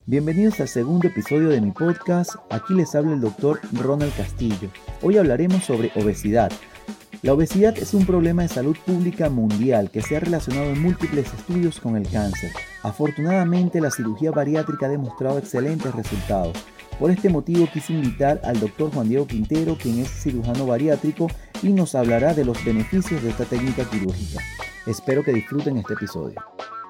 Bienvenidos al segundo episodio de mi podcast. Aquí les habla el doctor Ronald Castillo. Hoy hablaremos sobre obesidad. La obesidad es un problema de salud pública mundial que se ha relacionado en múltiples estudios con el cáncer. Afortunadamente, la cirugía bariátrica ha demostrado excelentes resultados. Por este motivo quise invitar al doctor Juan Diego Quintero, quien es cirujano bariátrico y nos hablará de los beneficios de esta técnica quirúrgica. Espero que disfruten este episodio.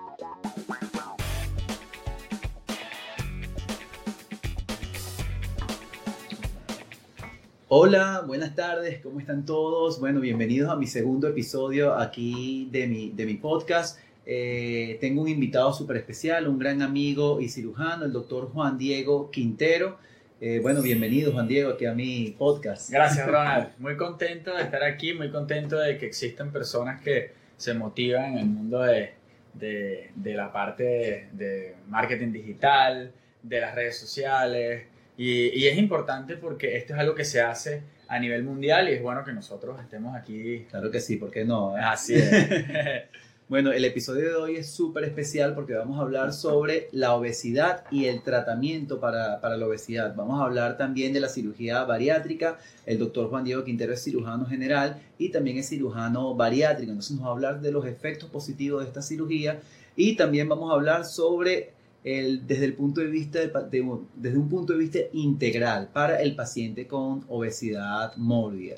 Hola, buenas tardes, ¿cómo están todos? Bueno, bienvenidos a mi segundo episodio aquí de mi podcast. Tengo un invitado súper especial, un gran amigo y cirujano, el doctor Juan Diego Quintero. Bueno, bienvenido Juan Diego aquí a mi podcast. Gracias, Ronald. Muy contento de estar aquí, muy contento de que existen personas que se motivan en el mundo de la parte de marketing digital, de las redes sociales. Y es importante porque esto es algo que se hace a nivel mundial y es bueno que nosotros estemos aquí. Claro que sí, ¿por qué no? Así es. Bueno, el episodio de hoy es súper especial porque vamos a hablar sobre la obesidad y el tratamiento para la obesidad. Vamos a hablar también de la cirugía bariátrica. El doctor Juan Diego Quintero es cirujano general y también es cirujano bariátrico. Entonces nos va a hablar de los efectos positivos de esta cirugía y también vamos a hablar sobre desde un punto de vista integral para el paciente con obesidad mórbida.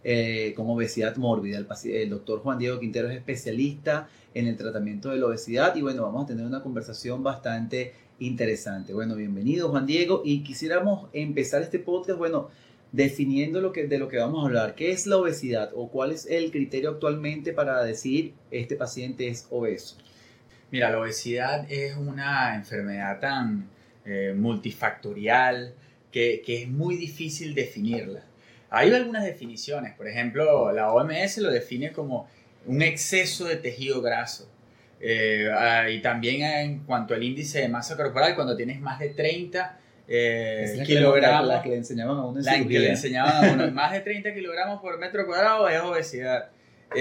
El doctor Juan Diego Quintero es especialista en el tratamiento de la obesidad y bueno, vamos a tener una conversación bastante interesante. Bueno, bienvenido Juan Diego y quisiéramos empezar este podcast, bueno, definiendo de lo que vamos a hablar. ¿Qué es la obesidad o cuál es el criterio actualmente para decir este paciente es obeso? Mira, la obesidad es una enfermedad tan multifactorial que es muy difícil definirla. Hay algunas definiciones, por ejemplo, la OMS lo define como un exceso de tejido graso. Y también en cuanto al índice de masa corporal, cuando tienes más de 30 kilogramos. La que le enseñaban a uno en La cirugía. que le enseñaban a uno, más de 30 kilogramos por metro cuadrado es obesidad.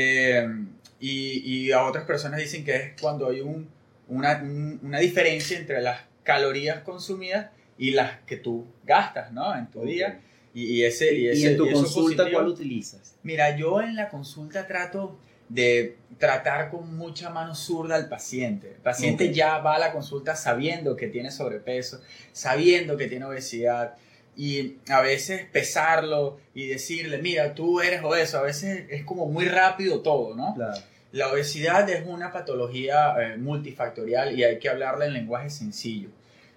Y a otras personas dicen que es cuando hay una diferencia entre las calorías consumidas y las que tú gastas, ¿no? En tu día. Y en tu consulta, positivo. ¿cuál utilizas? Mira, yo en la consulta trato de tratar con mucha mano zurda al paciente. El paciente ya va a la consulta sabiendo que tiene sobrepeso, sabiendo que tiene obesidad. Y a veces pesarlo y decirle, mira, tú eres obeso. A veces es como muy rápido todo, ¿no? Claro. La obesidad es una patología multifactorial y hay que hablarla en lenguaje sencillo.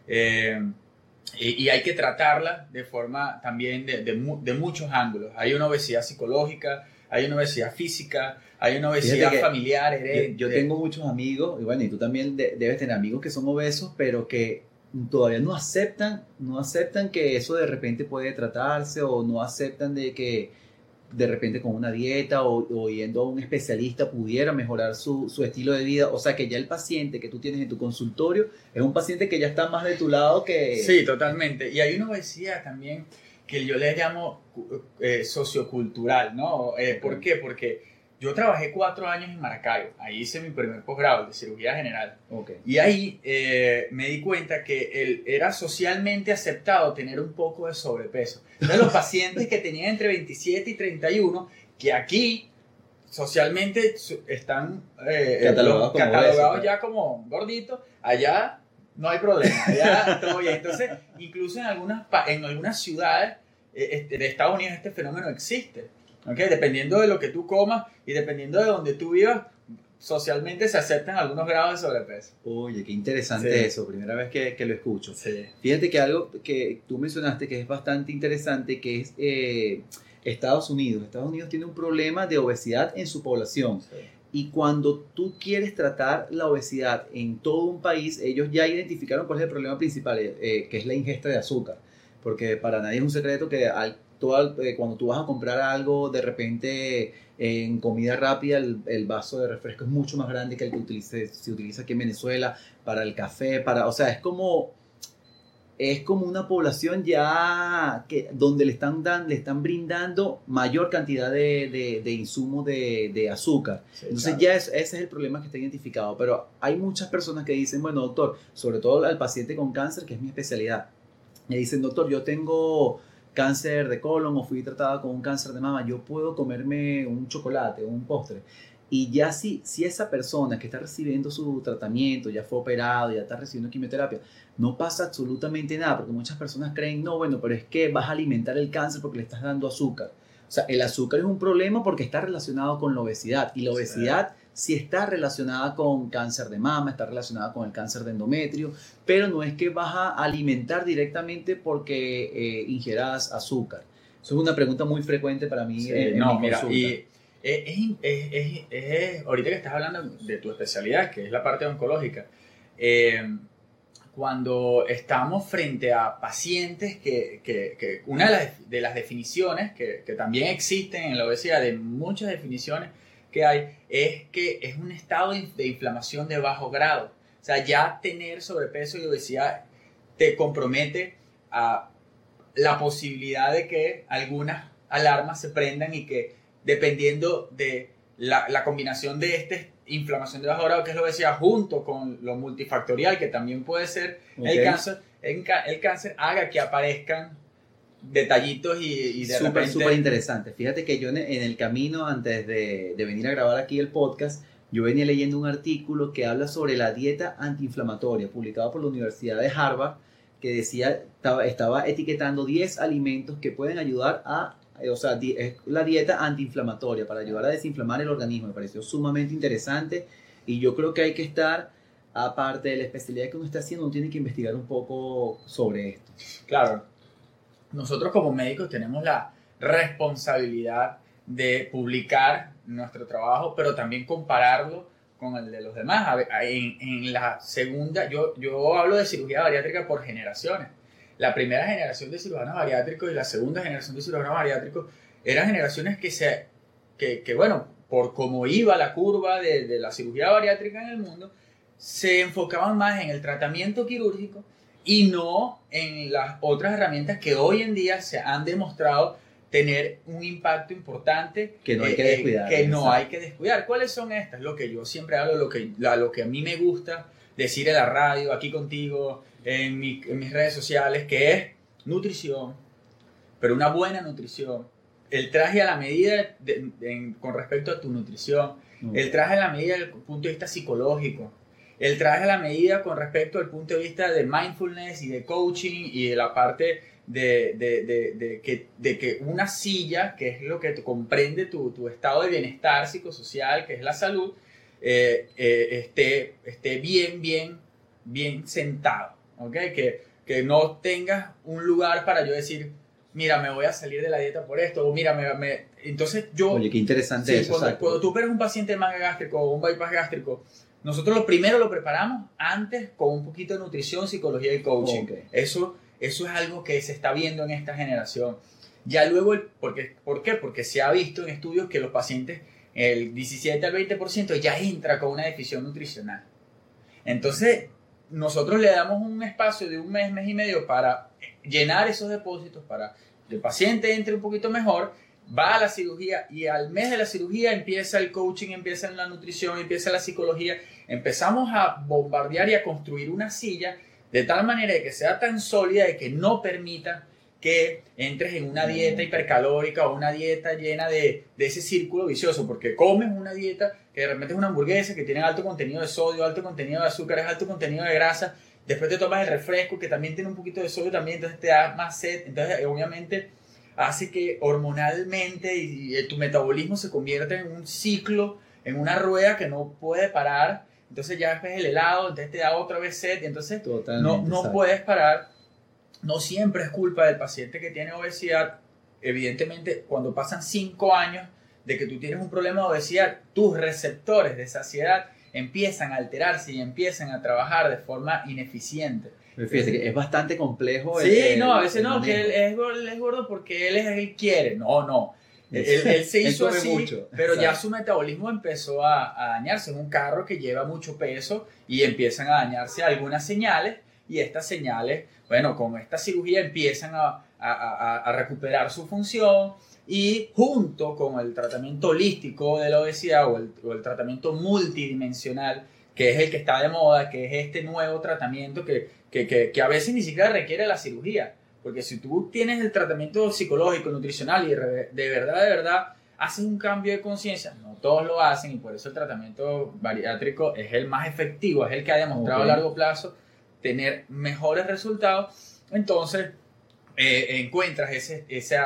Y hay que tratarla de forma también de muchos ángulos. Hay una obesidad psicológica, hay una obesidad física, hay una obesidad familiar. Yo tengo muchos amigos, y bueno, y tú también debes tener amigos que son obesos, pero que todavía no aceptan que eso de repente puede tratarse o no aceptan de que de repente con una dieta o yendo a un especialista pudiera mejorar su estilo de vida. O sea que ya el paciente que tú tienes en tu consultorio es un paciente que ya está más de tu lado que... Sí, totalmente. Y hay una obesidad también que yo le llamo sociocultural, ¿no? ¿Por qué? Porque yo trabajé 4 años en Maracaibo. Ahí hice mi primer posgrado de cirugía general. Okay. Y ahí me di cuenta que era socialmente aceptado tener un poco de sobrepeso. Entonces los pacientes que tenían entre 27 y 31, que aquí socialmente están catalogados ya como gorditos, allá no hay problema, allá todo bien. Entonces, incluso en algunas ciudades de Estados Unidos este fenómeno existe. ¿Okay? Dependiendo de lo que tú comas y dependiendo de donde tú vivas, socialmente se aceptan algunos grados de sobrepeso. Oye, qué interesante eso, primera vez que lo escucho. Sí. Fíjate que algo que tú mencionaste que es bastante interesante, que es Estados Unidos. Estados Unidos tiene un problema de obesidad en su población. Sí. Y cuando tú quieres tratar la obesidad en todo un país, ellos ya identificaron cuál es el problema principal, que es la ingesta de azúcar. Porque para nadie es un secreto que cuando tú vas a comprar algo, de repente en comida rápida, el vaso de refresco es mucho más grande que el que se utiliza aquí en Venezuela para el café. O sea, es como es como una población ya donde le están brindando mayor cantidad de insumos de azúcar. Sí, Entonces claro. ya ese es el problema que está identificado. Pero hay muchas personas que dicen, bueno, doctor, sobre todo al paciente con cáncer, que es mi especialidad, me dicen, doctor, yo tengo cáncer de colon o fui tratada con un cáncer de mama, yo puedo comerme un chocolate o un postre. Y ya si esa persona que está recibiendo su tratamiento, ya fue operado, ya está recibiendo quimioterapia, no pasa absolutamente nada, porque muchas personas creen, no, bueno, pero es que vas a alimentar el cáncer porque le estás dando azúcar. O sea, el azúcar es un problema porque está relacionado con la obesidad, y la obesidad sí está relacionada con cáncer de mama, está relacionada con el cáncer de endometrio, pero no es que vas a alimentar directamente porque ingieras azúcar. Eso es una pregunta muy frecuente para mí Sí, en no, mi mira, consulta. y ahorita que estás hablando de tu especialidad, que es la parte oncológica, cuando estamos frente a pacientes que una de las definiciones que también existen en la obesidad, de muchas definiciones que hay, es que es un estado de inflamación de bajo grado. O sea, ya tener sobrepeso y obesidad te compromete a la posibilidad de que algunas alarmas se prendan y que dependiendo de la combinación de inflamación de bajo grado, que es la obesidad, junto con lo multifactorial, que también puede ser el cáncer, haga que aparezcan detallitos y de repente... Súper interesante. Fíjate que yo en el camino, antes de venir a grabar aquí el podcast, yo venía leyendo un artículo que habla sobre la dieta antiinflamatoria, publicado por la Universidad de Harvard, que decía, estaba etiquetando 10 alimentos que pueden ayudar o sea, es la dieta antiinflamatoria para ayudar a desinflamar el organismo. Me pareció sumamente interesante y yo creo que hay que estar, aparte de la especialidad que uno está haciendo, uno tiene que investigar un poco sobre esto. Claro, nosotros como médicos tenemos la responsabilidad de publicar nuestro trabajo, pero también compararlo con el de los demás. En la segunda, yo hablo de cirugía bariátrica por generaciones. La primera generación de cirujanos bariátricos y la segunda generación de cirujanos bariátricos eran generaciones que bueno, por cómo iba la curva de la cirugía bariátrica en el mundo, se enfocaban más en el tratamiento quirúrgico y no en las otras herramientas que hoy en día se han demostrado tener un impacto importante que no hay que descuidar. Que no hay que descuidar. ¿Cuáles son estas? Lo que yo siempre hablo, lo que a mí me gusta decir en la radio, aquí contigo, en mis redes sociales, que es nutrición, pero una buena nutrición. El traje a la medida con respecto a tu nutrición. El traje a la medida desde el punto de vista psicológico. El traje a la medida con respecto al punto de vista de mindfulness y de coaching y de la parte de que una silla, que es lo que comprende tu estado de bienestar psicosocial, que es la salud, esté bien sentado, ¿ok? Que no tengas un lugar para yo decir, mira, me voy a salir de la dieta por esto, o mira, entonces yo... Oye, qué interesante eso. Cuando tú operas un paciente de manga gástrico o un bypass gástrico, nosotros lo primero lo preparamos antes con un poquito de nutrición, psicología y coaching. Okay. Eso es algo que se está viendo en esta generación. Ya luego, ¿por qué? Porque se ha visto en estudios que los pacientes, el 17 al 20% ya entra con una deficiencia nutricional. Entonces, nosotros le damos un espacio de un mes y medio para llenar esos depósitos, para que el paciente entre un poquito mejor, va a la cirugía y al mes de la cirugía empieza el coaching, empieza la nutrición, empieza la psicología. Empezamos a bombardear y a construir una silla de tal manera de que sea tan sólida de que no permita que entres en una dieta hipercalórica o una dieta llena de ese círculo vicioso, porque comes una dieta que de repente es una hamburguesa que tiene alto contenido de sodio, alto contenido de azúcares, alto contenido de grasa, después te tomas el refresco que también tiene un poquito de sodio también, entonces te da más sed, entonces obviamente hace que hormonalmente y tu metabolismo se convierta en un ciclo, en una rueda que no puede parar. Entonces ya ves el helado, entonces te da otra vez sed y entonces no puedes parar. No siempre es culpa del paciente que tiene obesidad. Evidentemente, cuando pasan 5 años de que tú tienes un problema de obesidad, tus receptores de saciedad empiezan a alterarse y empiezan a trabajar de forma ineficiente. Fíjate que es bastante complejo. Sí, a veces no, que él es gordo porque él quiere. No. Él se hizo así, mucho. Pero ya su metabolismo empezó a dañarse. En un carro que lleva mucho peso y empiezan a dañarse algunas señales y estas señales, bueno, con esta cirugía empiezan a recuperar su función y junto con el tratamiento holístico de la obesidad o el tratamiento multidimensional, que es el que está de moda, que es este nuevo tratamiento que a veces ni siquiera requiere la cirugía. Porque si tú tienes el tratamiento psicológico, nutricional y de verdad haces un cambio de conciencia, no todos lo hacen y por eso el tratamiento bariátrico es el más efectivo, es el que ha demostrado a largo plazo tener mejores resultados. Entonces encuentras ese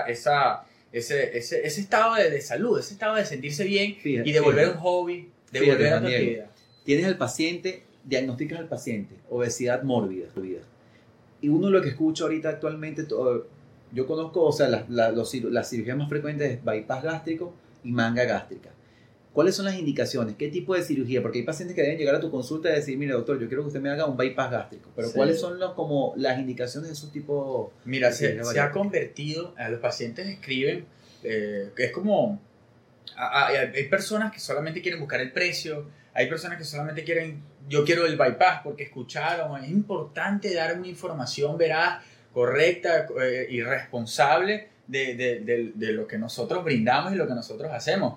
estado de salud, ese estado de sentirse bien y de volver a un hobby, de volver a tu actividad. Tienes al paciente, diagnosticas al paciente obesidad mórbida. Y uno lo que escucha ahorita actualmente, yo conozco, o sea, las cirugías más frecuentes es bypass gástrico y manga gástrica. ¿Cuáles son las indicaciones? ¿Qué tipo de cirugía? Porque hay pacientes que deben llegar a tu consulta y decir, mire doctor, yo quiero que usted me haga un bypass gástrico. Pero sí. ¿Cuáles son como las indicaciones de esos tipos? Mira, se ha convertido, a los pacientes escriben, que es como, hay personas que solamente quieren buscar el precio, hay personas que solamente quieren, yo quiero el bypass porque escucharon. Es importante dar una información veraz, correcta y responsable de lo que nosotros brindamos y lo que nosotros hacemos.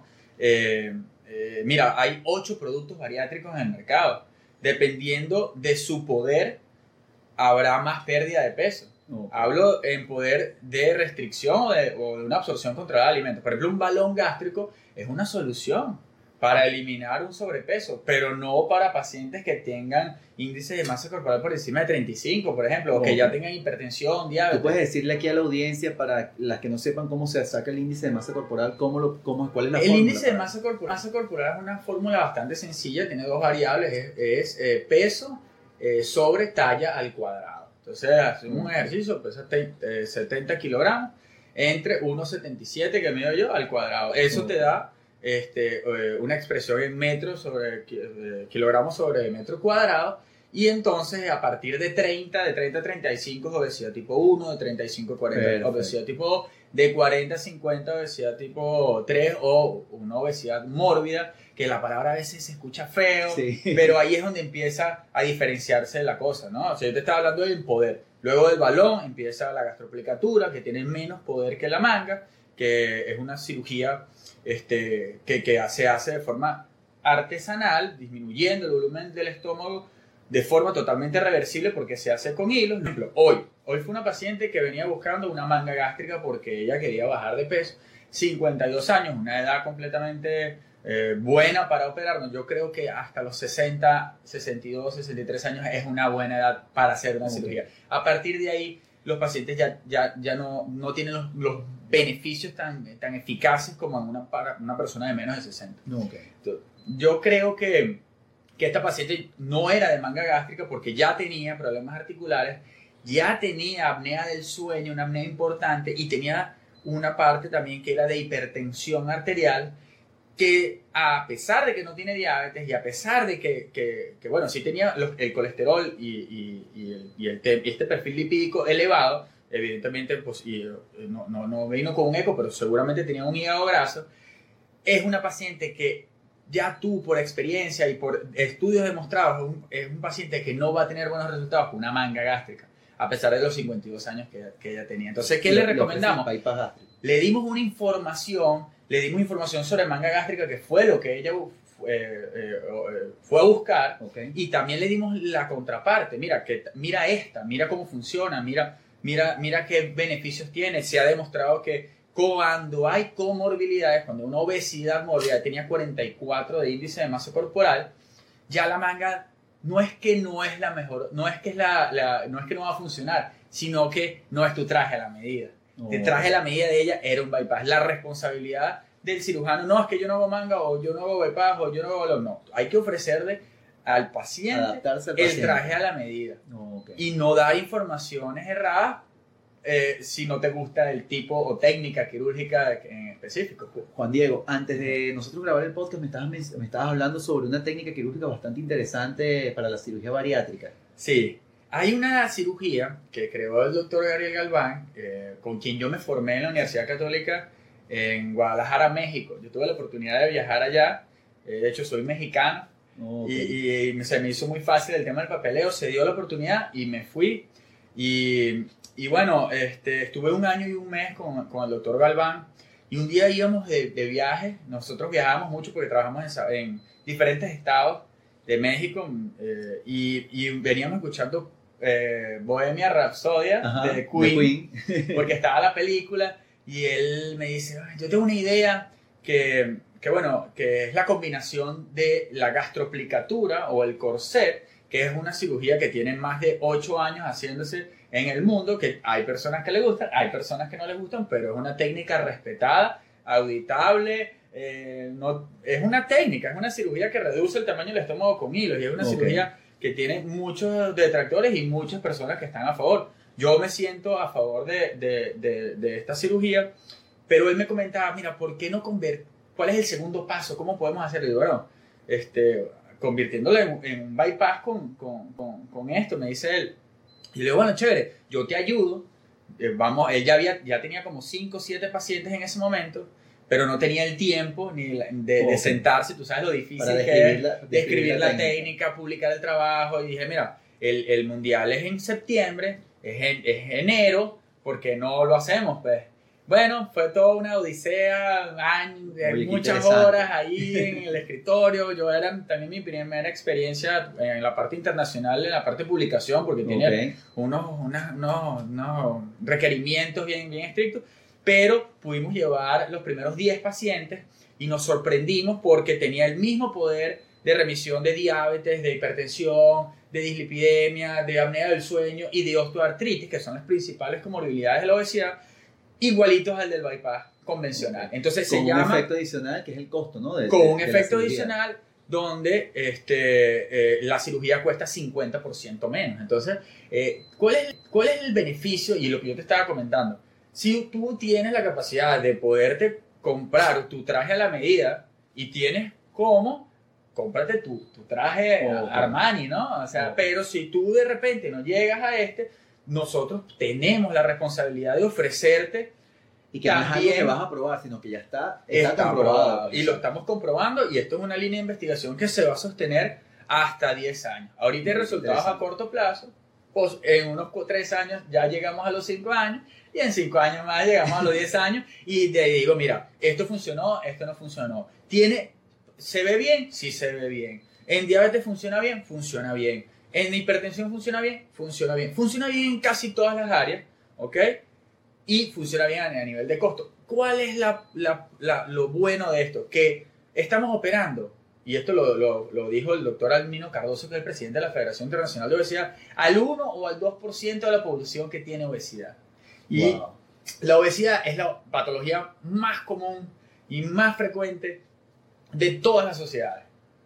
Mira, hay 8 productos bariátricos en el mercado. Dependiendo de su poder, habrá más pérdida de peso. Okay. Hablo en poder de restricción o de una absorción controlada de alimentos. Por ejemplo, un balón gástrico es una solución para eliminar un sobrepeso, pero no para pacientes que tengan índice de masa corporal por encima de 35, por ejemplo, o que ya tengan hipertensión, diabetes. ¿Tú puedes decirle aquí a la audiencia, para las que no sepan cómo se saca el índice de masa corporal, cuál es la fórmula? El índice de masa corporal es una fórmula bastante sencilla, tiene 2 variables, es peso sobre talla al cuadrado. Entonces, hacemos un ejercicio, pesa 70 kilogramos, entre 1,77 que mido yo al cuadrado. Eso te da una expresión en metros sobre kilogramos sobre metro cuadrado, y entonces a partir de 30 a 35 es obesidad tipo 1, de 35 a 40 obesidad tipo 2, de 40 a 50 obesidad tipo 3 o una obesidad mórbida, que la palabra a veces se escucha feo, sí. Pero ahí es donde empieza a diferenciarse la cosa, ¿no? O sea, yo te estaba hablando del poder, luego del balón empieza la gastroplicatura, que tiene menos poder que la manga, que es una cirugía que se hace de forma artesanal, disminuyendo el volumen del estómago de forma totalmente reversible porque se hace con hilos. Por ejemplo, hoy fue una paciente que venía buscando una manga gástrica porque ella quería bajar de peso, 52 años, una edad completamente buena para operarnos. Yo creo que hasta los 60, 62, 63 años es una buena edad para hacer una cirugía. A partir de ahí, los pacientes ya no tienen los beneficios tan eficaces como en una persona de menos de 60. Okay. Entonces, yo creo que esta paciente no era de manga gástrica porque ya tenía problemas articulares, ya tenía apnea del sueño, una apnea importante, y tenía una parte también que era de hipertensión arterial, que a pesar de que no tiene diabetes y a pesar de que bueno, sí tenía el colesterol y este perfil lipídico elevado, evidentemente pues, no vino con un eco, pero seguramente tenía un hígado graso, es una paciente que ya tú por experiencia y por estudios demostrados es un paciente que no va a tener buenos resultados con una manga gástrica, a pesar de los 52 años que ella tenía. Entonces, ¿qué le recomendamos? Le dimos información sobre manga gástrica, que fue lo que ella fue a buscar, okay. Y también le dimos la contraparte. Mira cómo funciona, mira qué beneficios tiene. Se ha demostrado que cuando hay comorbilidades, cuando una obesidad mórbida tenía 44 de índice de masa corporal, ya la manga no es que no es la mejor, no es que no va a funcionar, sino que no es tu traje a la medida. El traje a la medida de ella era un bypass. La responsabilidad del cirujano no es que yo no hago manga, o yo no hago bypass, o yo no hago balón. No, hay que ofrecerle al paciente el traje a la medida. Okay. Y no dar informaciones erradas si no te gusta el tipo o técnica quirúrgica en específico. Juan Diego, antes de nosotros grabar el podcast me estabas hablando sobre una técnica quirúrgica bastante interesante para la cirugía bariátrica. Sí, hay una cirugía que creó el doctor Gabriel Galván, con quien yo me formé en la Universidad Católica en Guadalajara, México. Yo tuve la oportunidad de viajar allá, de hecho soy mexicano, y se me hizo muy fácil el tema del papeleo, se dio la oportunidad y me fui. Y bueno, estuve 1 año y 1 mes con el doctor Galván, y un día íbamos de viaje. Nosotros viajábamos mucho porque trabajamos en diferentes estados de México, y veníamos escuchando Bohemia Rhapsody de Queen, porque estaba la película, y él me dice, yo tengo una idea que es la combinación de la gastroplicatura o el corset, que es una cirugía que tiene más de 8 años haciéndose en el mundo, que hay personas que le gustan, hay personas que no les gustan, pero es una técnica respetada, auditable. No, es una técnica, es una cirugía que reduce el tamaño del estómago con hilos, y es una cirugía que tiene muchos detractores y muchas personas que están a favor. Yo me siento a favor de esta cirugía, pero él me comentaba, mira, ¿por qué no ¿cuál es el segundo paso? ¿Cómo podemos hacerlo? Y bueno, convirtiéndolo en un bypass con esto, me dice él. Y le digo, bueno, chévere, yo te ayudo. Él ya tenía como 5 o 7 pacientes en ese momento, pero no tenía el tiempo ni de sentarse. Tú sabes lo difícil que es de escribir la técnica, publicar el trabajo. Y dije, mira, el mundial es en septiembre, es enero, ¿por qué no lo hacemos? Pues bueno, fue toda una odisea, muchas horas ahí en el escritorio. Era también mi primera experiencia en la parte internacional, en la parte de publicación, porque tiene unos requerimientos bien estrictos. Pero pudimos llevar los primeros 10 pacientes y nos sorprendimos porque tenía el mismo poder de remisión de diabetes, de hipertensión, de dislipidemia, de apnea del sueño y de osteoartritis, que son las principales comorbilidades de la obesidad, igualitos al del bypass convencional. Entonces con un efecto adicional que es el costo, ¿no? Con un efecto adicional donde la cirugía cuesta 50% menos. Entonces, ¿cuál es el beneficio? Y lo que yo te estaba comentando, si tú tienes la capacidad de poderte comprar tu traje a la medida y tienes cómo, cómprate tu traje Armani, ¿no? O sea, pero si tú de repente no llegas a nosotros tenemos la responsabilidad de ofrecerte, y que no es algo que vas a probar, sino que ya está comprobado. Y lo estamos comprobando, y esto es una línea de investigación que se va a sostener hasta 10 años. Ahorita hay resultados a corto plazo, pues en unos 3 años ya llegamos a los 5 años, y en 5 años más llegamos a los 10 años, y te digo, mira, esto funcionó, esto no funcionó. ¿Se ve bien? Sí se ve bien. ¿En diabetes funciona bien? Funciona bien. ¿En hipertensión funciona bien? Funciona bien. Funciona bien en casi todas las áreas, ¿ok? Y funciona bien a nivel de costo. ¿Cuál es lo bueno de esto? Que estamos operando, y esto lo dijo el doctor Almino Cardoso, que es el presidente de la Federación Internacional de Obesidad, al 1 o al 2% de la población que tiene obesidad. Y la obesidad es la patología más común y más frecuente de todas las sociedades.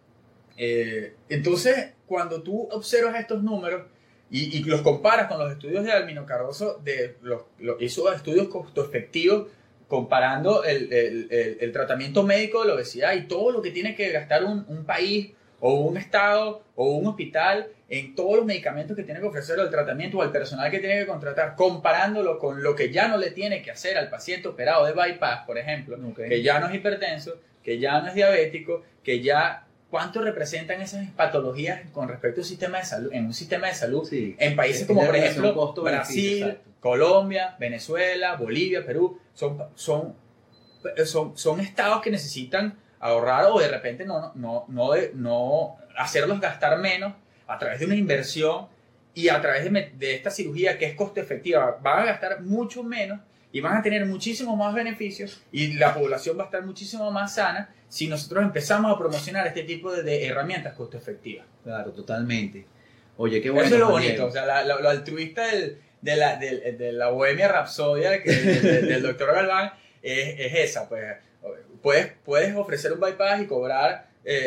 Entonces, cuando tú observas estos números y los comparas con los estudios de Almino Cardoso, hizo estudios costo-efectivos comparando el tratamiento médico de la obesidad y todo lo que tiene que gastar un país o un estado o un hospital en todos los medicamentos que tiene que ofrecer, el tratamiento o el personal que tiene que contratar, comparándolo con lo que ya no le tiene que hacer al paciente operado de bypass, por ejemplo, que ya no es hipertenso, que ya no es diabético, que ya... ¿Cuánto representan esas patologías con respecto a un sistema de salud, en un sistema de salud? Sí, en países como, por ejemplo, Brasil, Colombia, Venezuela, Bolivia, Perú. Son estados que necesitan ahorrar, o de repente no hacerlos gastar menos a través de una inversión, y a través de esta cirugía que es costo efectiva. Van a gastar mucho menos y van a tener muchísimos más beneficios, y la población va a estar muchísimo más sana si nosotros empezamos a promocionar este tipo de herramientas costo efectivas. Claro, totalmente. Oye, qué bueno. Eso es lo bonito, o sea, lo altruista de la Bohemia Rhapsody del doctor Galván es esa, pues puedes ofrecer un bypass y cobrar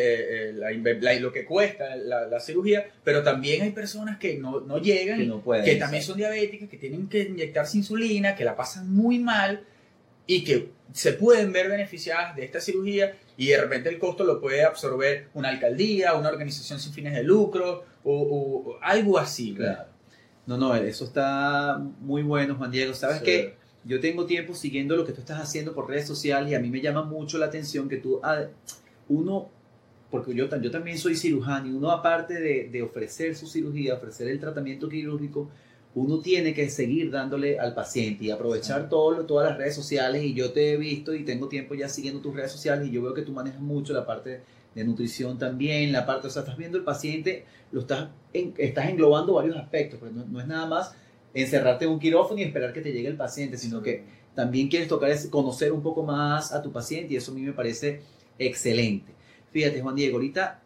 lo que cuesta la cirugía, pero también hay personas que no llegan, que no pueden, que también son diabéticas, que tienen que inyectarse insulina, que la pasan muy mal y que se pueden ver beneficiadas de esta cirugía, y de repente el costo lo puede absorber una alcaldía, una organización sin fines de lucro o algo así. Claro. No, eso está muy bueno, Juan Diego. ¿Sabes qué? Yo tengo tiempo siguiendo lo que tú estás haciendo por redes sociales, y a mí me llama mucho la atención que uno porque yo también soy cirujano y uno aparte de ofrecer su cirugía, ofrecer el tratamiento quirúrgico, uno tiene que seguir dándole al paciente y aprovechar todas las redes sociales. Y yo te he visto y tengo tiempo ya siguiendo tus redes sociales y yo veo que tú manejas mucho la parte de nutrición también, la parte, o sea, estás viendo el paciente, estás englobando varios aspectos, pues no es nada más encerrarte en un quirófano y esperar que te llegue el paciente, sino que también quieres conocer un poco más a tu paciente y eso a mí me parece excelente. Fíjate, Juan Diego, ahorita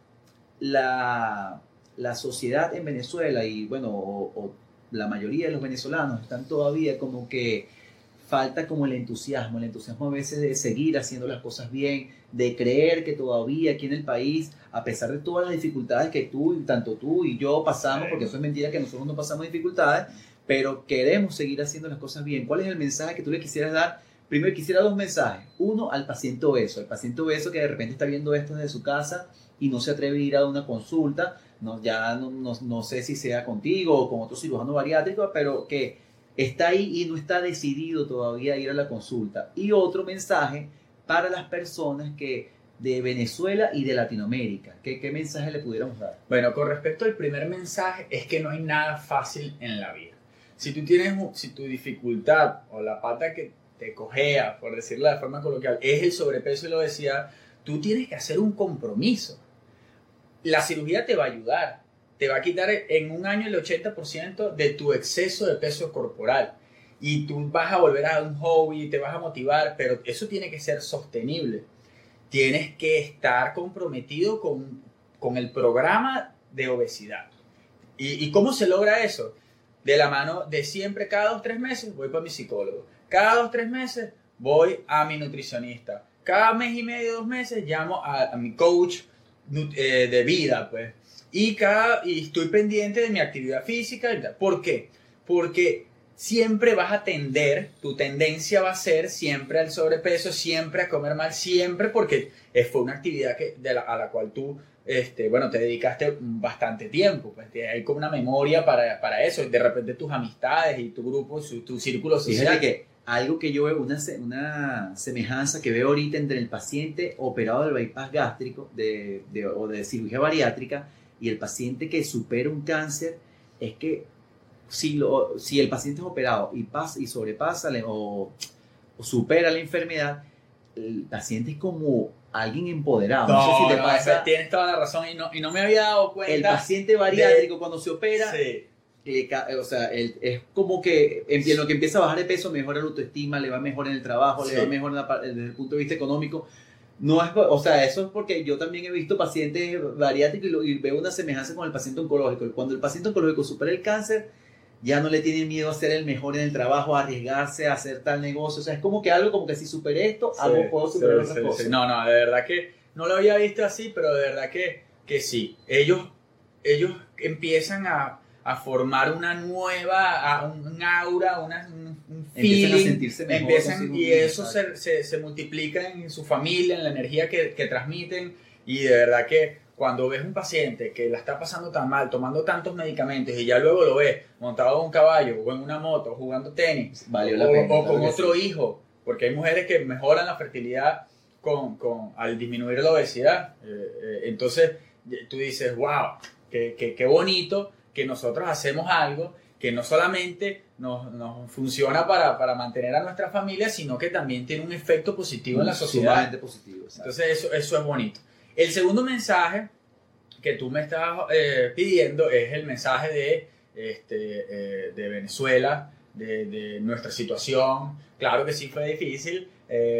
la sociedad en Venezuela y bueno, o la mayoría de los venezolanos están todavía como que falta como el entusiasmo a veces de seguir haciendo las cosas bien, de creer que todavía aquí en el país, a pesar de todas las dificultades que tanto tú y yo pasamos, porque eso es mentira que nosotros no pasamos dificultades, pero queremos seguir haciendo las cosas bien. ¿Cuál es el mensaje que tú le quisieras dar? Primero quisiera dos mensajes. Uno, al paciente obeso que de repente está viendo esto desde su casa y no se atreve a ir a una consulta, no sé si sea contigo o con otro cirujano bariátrico, pero que está ahí y no está decidido todavía a ir a la consulta. Y otro mensaje para las personas de Venezuela y de Latinoamérica. ¿Qué mensaje le pudiéramos dar? Bueno, con respecto al primer mensaje, es que no hay nada fácil en la vida. Si tu dificultad o la pata que te cojea, por decirlo de forma coloquial, es el sobrepeso y la obesidad, tú tienes que hacer un compromiso. La cirugía te va a ayudar, te va a quitar en un año el 80% de tu exceso de peso corporal y tú vas a volver a un hobby, te vas a motivar, pero eso tiene que ser sostenible. Tienes que estar comprometido con el programa de obesidad. ¿Y cómo se logra eso? De la mano de siempre, cada 2 o 3 meses voy para mi psicólogo, cada 2 o 3 meses voy a mi nutricionista, cada mes y medio, 2 meses llamo a mi coach de vida, pues. Y estoy pendiente de mi actividad física. ¿Por qué? Porque siempre vas a tu tendencia va a ser siempre al sobrepeso, siempre a comer mal, siempre porque fue una actividad a la cual tú te dedicaste bastante tiempo. Pues hay como una memoria para eso. De repente tus amistades y tu grupo, tu círculo social. Fíjate que algo que yo veo, una semejanza que veo ahorita entre el paciente operado del bypass gástrico o de cirugía bariátrica y el paciente que supera un cáncer, es que si el paciente es operado y sobrepasa o supera la enfermedad, el paciente es como alguien empoderado. No sé si te pasa. Tienes toda la razón y no me había dado cuenta. El paciente bariátrico cuando se opera, sí. O sea, es como que en lo que empieza a bajar de peso, mejora la autoestima, le va mejor en el trabajo, sí. Le va mejor desde el punto de vista económico. No es, o sea, eso es porque yo también he visto pacientes bariátricos y veo una semejanza con el paciente oncológico. Cuando el paciente oncológico supera el cáncer, ya no le tiene miedo a ser el mejor en el trabajo, a arriesgarse, a hacer tal negocio. O sea, es como que si superé esto, puedo superar otras cosas. Sí. No, de verdad que no lo había visto así, pero de verdad que sí. Ellos empiezan a formar una nueva, un aura, un feeling. Empiezan a sentirse mejor. Y eso se multiplica en su familia, en la energía que transmiten. Y de verdad que cuando ves un paciente que la está pasando tan mal, tomando tantos medicamentos y ya luego lo ves montado en un caballo o en una moto, jugando tenis, valió la pena, o con otro hijo, porque hay mujeres que mejoran la fertilidad al disminuir la obesidad. Entonces tú dices, wow, qué bonito que nosotros hacemos algo que no solamente nos funciona para mantener a nuestra familia, sino que también tiene un efecto positivo en la sociedad. Sumamente positivo. Entonces eso es bonito. El segundo mensaje que tú me estás pidiendo es el mensaje de Venezuela, de nuestra situación. Claro que sí fue difícil.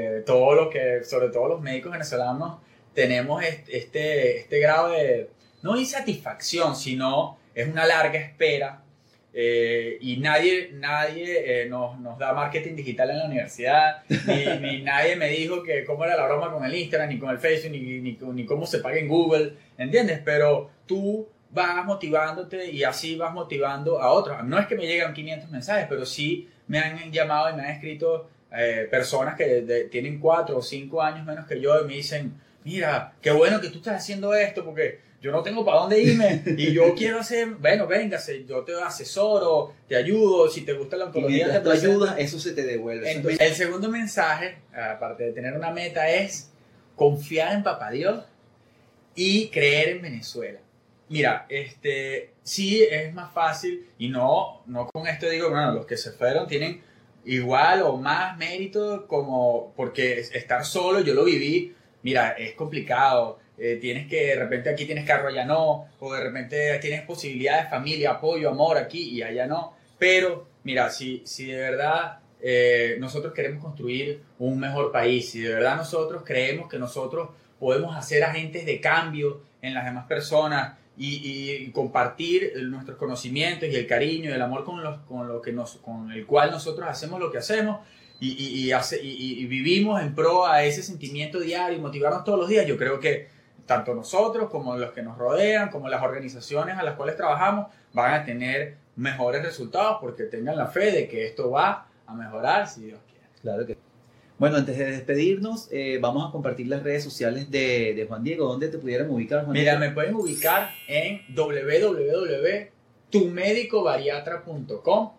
Sobre todo los médicos venezolanos, tenemos este grado de, no insatisfacción, sino es una larga espera. Y nadie nos da marketing digital en la universidad, ni nadie me dijo que cómo era la broma con el Instagram, ni con el Facebook, ni cómo se paga en Google, ¿entiendes? Pero tú vas motivándote y así vas motivando a otros. No es que me llegan 500 mensajes, pero sí me han llamado y me han escrito personas que tienen 4 o 5 años menos que yo y me dicen, mira, qué bueno que tú estás haciendo esto porque yo no tengo para dónde irme y yo quiero hacer, bueno, véngase, yo te asesoro, te ayudo, si te gusta la oncología, te ayudas, eso se te devuelve. Entonces, el segundo mensaje, aparte de tener una meta, es confiar en Papá Dios y creer en Venezuela. Mira, sí es más fácil, y no con esto digo, bueno, los que se fueron tienen igual o más mérito, como porque estar solo, yo lo viví, mira, es complicado, tienes que, de repente aquí tienes carro, allá no, o de repente tienes posibilidades de familia, apoyo, amor aquí y allá no, pero mira, si de verdad nosotros queremos construir un mejor país, si de verdad nosotros creemos que nosotros podemos hacer agentes de cambio en las demás personas, y compartir nuestros conocimientos y el cariño y el amor con el cual nosotros hacemos lo que hacemos y vivimos en pro a ese sentimiento diario y motivarnos todos los días. Yo creo que tanto nosotros como los que nos rodean, como las organizaciones a las cuales trabajamos, van a tener mejores resultados porque tengan la fe de que esto va a mejorar si Dios quiere. Claro que sí. Bueno, antes de despedirnos, vamos a compartir las redes sociales de Juan Diego. ¿Dónde te pudieran ubicar, Juan Mira, Diego? me pueden ubicar en www.tumedicobariatra.com,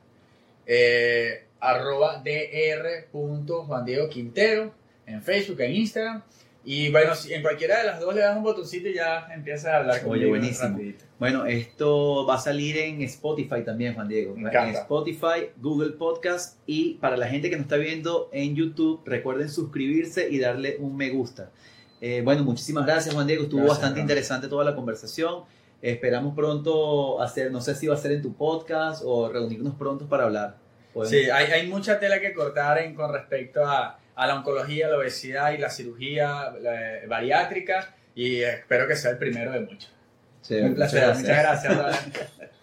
@dr.juandiegoquintero en Facebook, en Instagram. Y bueno, si en cualquiera de las dos le das un botoncito y ya empiezas a hablar conmigo. Oye, buenísimo. Rapidito. Bueno, esto va a salir en Spotify también, Juan Diego. Me encanta. En Spotify, Google Podcast, y para la gente que nos está viendo en YouTube, recuerden suscribirse y darle un me gusta. Bueno, muchísimas gracias, Juan Diego. Estuvo bastante interesante toda la conversación. Esperamos pronto hacer, no sé si va a ser en tu podcast o reunirnos pronto para hablar. Sí, hay mucha tela que cortar con respecto a la oncología, la obesidad y la cirugía bariátrica, y espero que sea el primero de muchos. Sí, un placer, muchas gracias.